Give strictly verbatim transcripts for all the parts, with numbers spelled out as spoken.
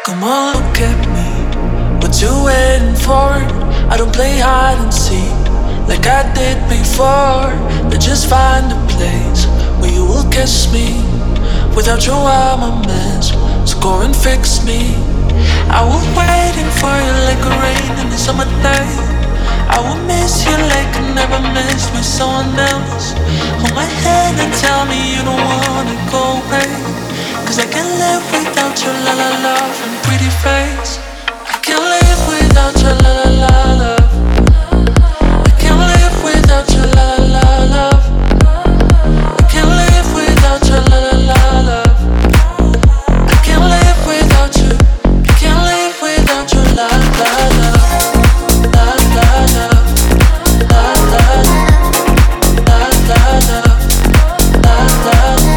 Come on, look at me. What you waiting for? I don't play hide and seek like I did before. But just find a place where you will kiss me. Without you, I'm a mess. So go and fix me. I was waiting for you like a rain in the summer day. I will miss you like I never missed with someone else. Hold my hand and tell me you don't wanna go away. Cause I can't live without your la la love and pretty face. I can't live without your la la la love. I can't live without your la la la love. I can't live without your la la la love. I can't live without you. I can't live without your la la love. La la love. La la love. La la love. La la love.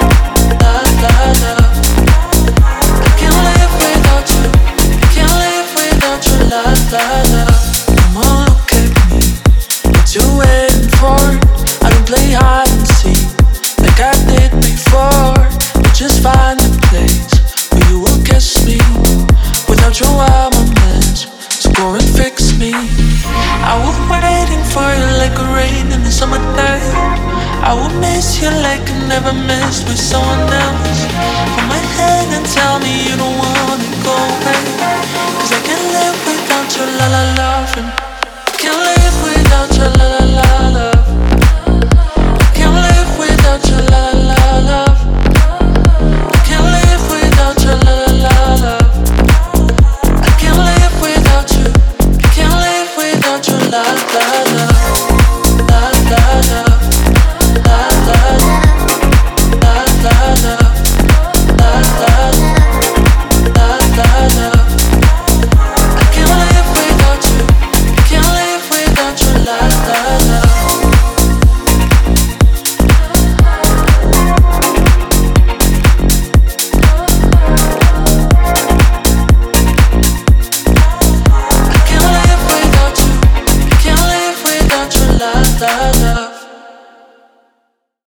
Come on, look at me. What you waiting for? I don't play hide and seek like I did before. But just find a place where you will kiss me. Without you, I'm a mess. So go and fix me. I was waiting for you like a rain in the summer day. I will miss you like I never missed with someone else. Hold my hand and tell me you don't wanna go away. Cause I can't live without your la la love. And I can't live without your la la la love. I can't live without your la la la love. I can't live without your la la la love. I can't live without you. I can't live without your la la love. La la love. La la love. La la love. La la love. La la love. I can't live without you. I can't live without your la la love. I can't live without you. I can't live without your la la.